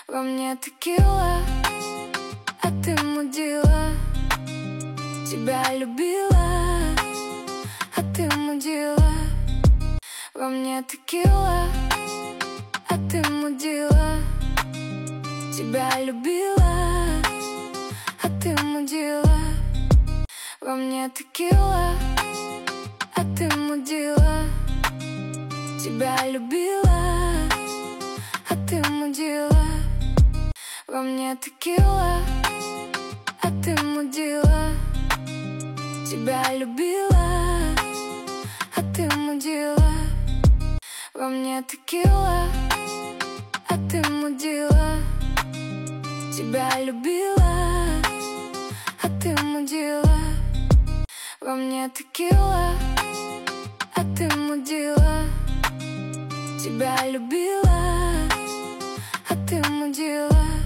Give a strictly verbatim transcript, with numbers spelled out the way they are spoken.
Во мне текила, а ты мудила. Тебя любила, а ты мудила. Во мне текила, а ты мудила. Тебя любила, а ты мудила. Во мне текила, а ты мудила. Тебя любила, а ты мудила. Во мне текила, а ты мудила. Тебя любила, а ты мудила. Во мне текила, а ты мудила. Тебя любила, а ты мудила. Во мне текила, а ты мудила. Тебя любила, а ты мудила.